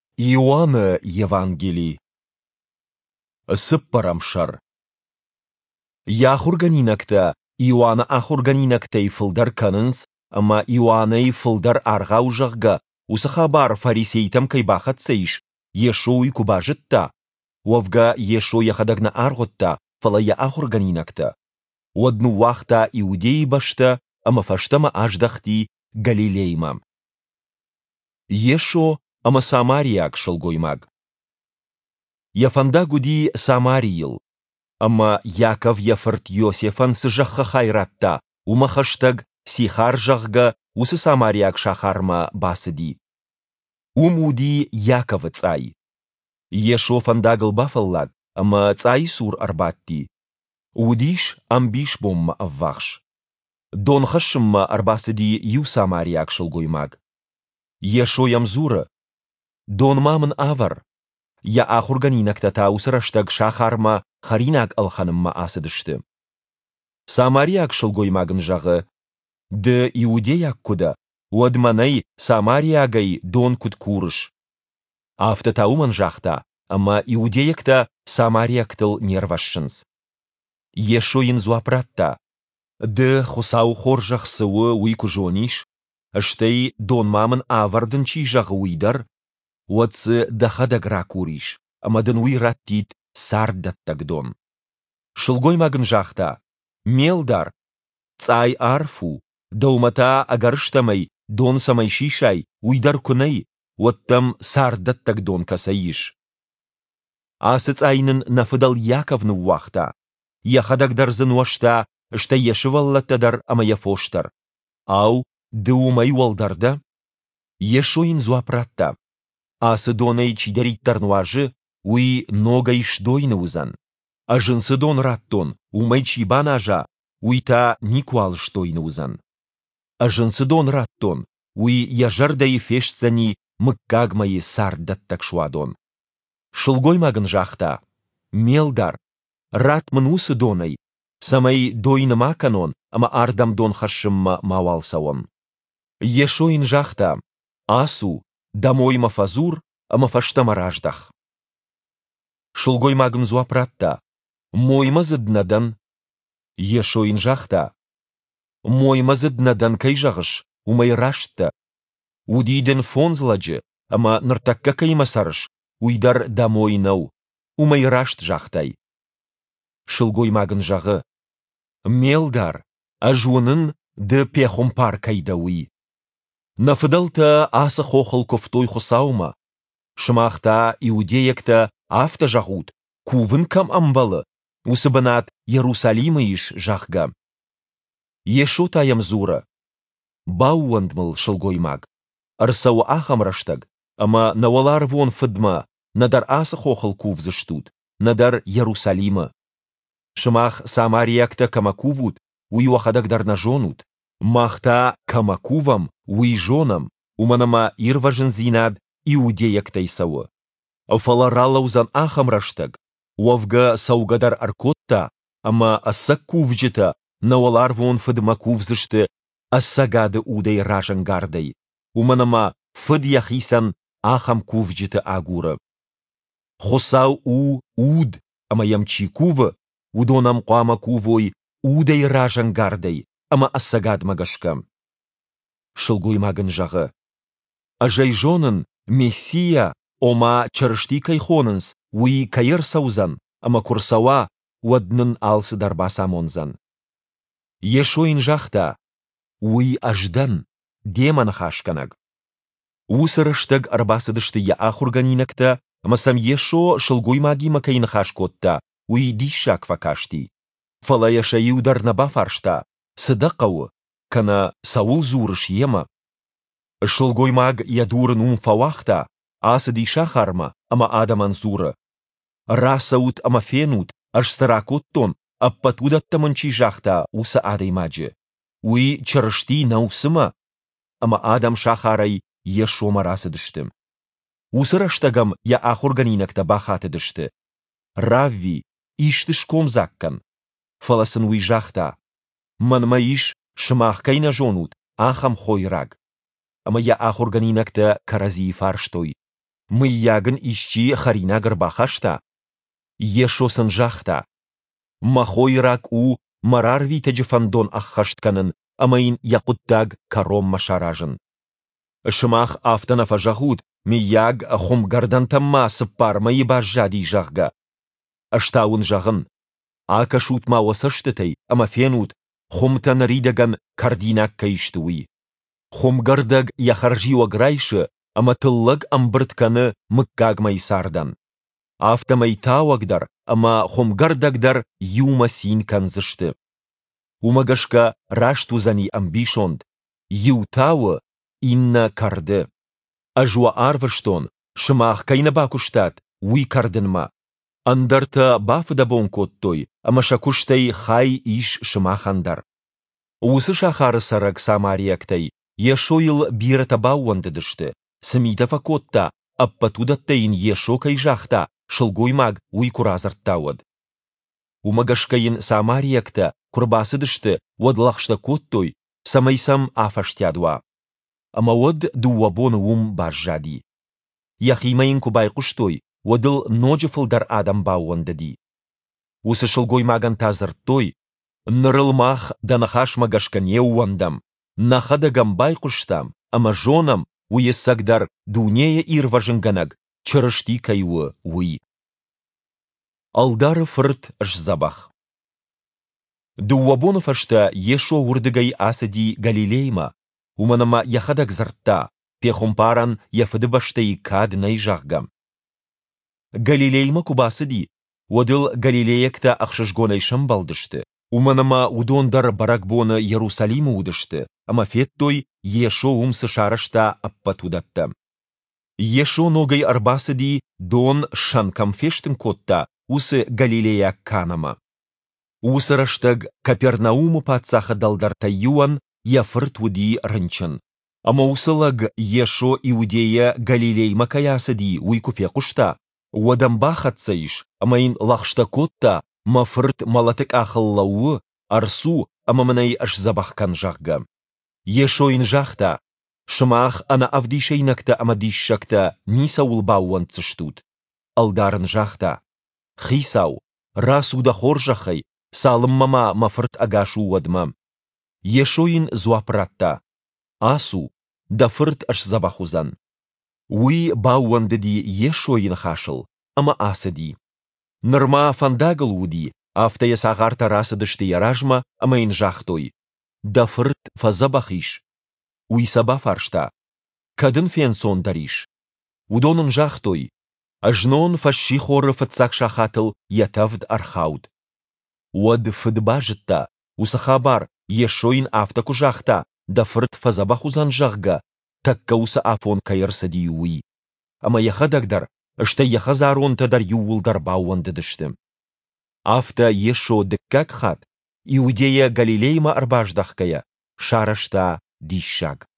Иоанна Евангелий. Сыппарамшар. Яхурганинакта, Иоанна ахурганинактай фылдар канынс, ама Иоаннай фылдар аргаужагга, усахабар фарисейтам кайбахат сейш, ешоуй кубажитта, вовга ешо яхадагна арготта, фалая ахурганинакта. Одну вахта иудеи башта, ама фаштама аждахти Галилейма. Ешо ама Самарияк шылгоймаг. Яфанда гуди Самариил, ама Яков яфырт Йосефан сыжахха хайратта, умахаштаг сихар жағга усы Самарияк шахарма басыди. Умуди Яков цай. Ешо фандагыл бафаллад, ама цай сур арбатти. Удиш амбиш бомма аввахш. Дон хашымма арбасыди ю Самарияк шылгоймаг. Ешо ямзура. Дон мамын авар. Я ахурганинакта таусыраштаг шахарма харинак алханымма асыдышты. Самарияк шылгоймагын жағы. Ды иудеяк куда, уадманай Самариягай дон куд курыш. Афта тауман жақта, ама иудеякта Самарияктыл нервашшынс. Ешойын зуапратта. Ды хусау хоржақ сывы уйку жониш, аштай дон мамын авардын чи жағы уйдар, уатсы дахадагра куриш, ама дын уйраттит сардаттагдон. Шылгоймагын жақта. Мелдар. Цай арфу. Даумата агарштамай дон самай шишай уйдар кунай, уаттам сардаттагдон касаиш. Асыц айнын нафыдал Яковны уақта. Яхадагдарзын уашта, шта ешываллаттадар ама яфоштар. Ау, дыумай уалдарда. Ешойын зуапратта. Асы донай чидариттарнуажы, уи ногай шдойны узан. Ажынсы дон раттон, умай чибан ажа, уйта никуал штойны узан. Ажынсы дон раттон, уи яжардай фешцани мыккагмайы сардаттак шуадон. Шылгоймагын жақта. Мелдар. Ратмын усы донай. Самай дойны маканон, ама ардам дон хашымма мауалсаон. Ешойын жақта. Асу. Дамойма фазур, ама фаштама раждах. Шылгоймагын зуапратта. Мойма зыднадан. Ешойын жақта. Мойма зыднадан кай жағыш, умай рашта. Удиден фонзладжы, ама ныртакка каймасарыш, уйдар дамойнау, умай рашт жақтай. Шылгоймагын жағы. Мелдар, ажуынын ды пехомпар кайдауи. Нафыдалта асы хохыл кофтой хусаума. Шымақта иудеякта афта жағуд, кувын кам амбалы, усыбынат Иерусалимы иш жақга. Ешо таям зура. Бауандмыл шылгоймаг. Арсау ахамраштаг, ама навалар вон фыдма, надар асы хохыл кувзыштуд, надар Иерусалимы. Шымақ Самариякта камакувуд, уйуахадагдар на жонуд. Махта камакувам, уйжонам, уманама ирважын зинад иудеяктай сауы. Фаларалаузан ахамраштаг, уавга саугадар аркотта, ама асак кувжита, навалар вон фыдма кувзышты, ассагады удай ражангардай. Уманама фыд яхисан ахам кувжита агуры. Хосау уд, ама ямчи кувы, удонам қуама кувой, удай ражангардай, ама ассагад магашкам. Шылгоймагын жағы. Ажай жонын Мессия ома чарышти кайхонынс, уи кайыр саузан, ама курсауа уаднын алсы дарбаса монзан. Ешойын жақта. Уи аждан деман хашканаг. Усырыштаг арбасыдышты я ахурганинакта, ама сам ешо шылгоймаги макайын хашкотта, уи дишак факашти. Фалая шаюдар на бафаршта. Сыдақауы, кана саул зурыш ема. Шылгоймаг ядурын умфауахта, асыди шахарма, ама адаман зуры. Расаут ама фенут, аш саракоттон, аппатудаттамын чижахта уса адаймаджы. Уи чарышти наусыма, ама адам шахарай ешома расыдыштым. Усыраштагам я ахурганинакта бахатыдышты. Равви, иштыш комзаккан. Фаласын уи жахта. Манмаиш шымақ кайна жонут, ахам хойраг. Ама я ахурганинакта карази фарштой. мыйягын ищи харина гырбахашта. Ешо сынжахта. Махойрак у марар витеджи фандон аххаштканын, амаин якуттаг каром машаражын. Шымах афтанафа жахут, мияг хумгардан тамма сыппар майы бажжади жахга. Аштаун жағын. Ака шутма осаштытай, ама фенут, хумтан ридаган кардинак кайштуи. Хумгардаг яхаржиwa грайшы, ама тыллаг амбыртканы мыккагмай сардан. Автомай тауагдар, ама хумгардагдар юма син канзышты. Умагашка раштузани амбишонд, ю тауы инна карды. Ажуа арварштон, шымах кайна бакуштат, уи кардынма. Андарта бафыда бонкоттой, ама шакуштай хай иш шымахандар. Усы шахары сарак самарияктай, ешойл бирата бауандыдышты, сымитафа котта, аппатудаттайын ешо кайжахта, шылгоймаг уй куразарттауад. Умагашкайын самариякта, курбасыдышты, уадлахшта коттой, самайсам афаштядуа. Ама уад дуабоны ум баржади. Яхимайын кубайкуштой, уадыл ноджифылдар адам бауандыди. Усы шылгоймаган тазырттой, нырылмах данахаш магашкане уандам, нахадагам байкуштам, ама жонам уессагдар дунея ирважынганаг, чырышти кайуы уи. Алдары фырт жзабах. Дуабонов ашта ешо урдыгай асади Галилейма, уманама яхадаг зартта, пехумпаран яфыдыбаштай кад найжахгам. Галилейма кубасыди, уадыл Галилеякта ахшышгонай шамбалдышты, уманама удондар баракбоны Иерусалиму удышты, ама феттой ешо умсы шарашта аппатудатта. Ешо ногай арбасыди дон шанкам фештын котта, усы Галилея канама. Усыраштаг Капернауму пацаха далдарта юан яфырт уди рынчын. Ама усылаг ешо иудея Галилейма каясыди уйкуфе кушта. Уадамбахатсайш, амаин лахшта котта, мафырт малатык ахыллауы, арсу, амаманай ашзабахкан жахга. Ешоин жахта, шымах ана авдишейнакта амадишшакта ниса улбауан цыштут. Алдарын жахта. Хисау, расуда хоржахай, салым мама мафырт агашу уадма. Ешоин зуапратта. Асу, дафырт ашзабахузан. Уи бауандыди ешоин хашыл, ама асыди. Нырма фандагыл уди, афтая сағарта расыдышты яражма, амаин жахтой. Дафырт фазабахиш. Уи саба фаршта. Кадын фенсон дариш. Удонын жахтой. Ажнон фаши хоры фатсак шахатыл ятавд архауд. Уад фыдбажытта, усахабар, ешоин афтаку жахта, дафырт фазабахузан жахга, такка уса афон кайырсади уи. Ама яхадагдар, ашта яхазаронтадар юулдар бауандыдышты. Афта ешо дыккак хат, иудея Галилейма арбаждахкая, шарашта дишшаг.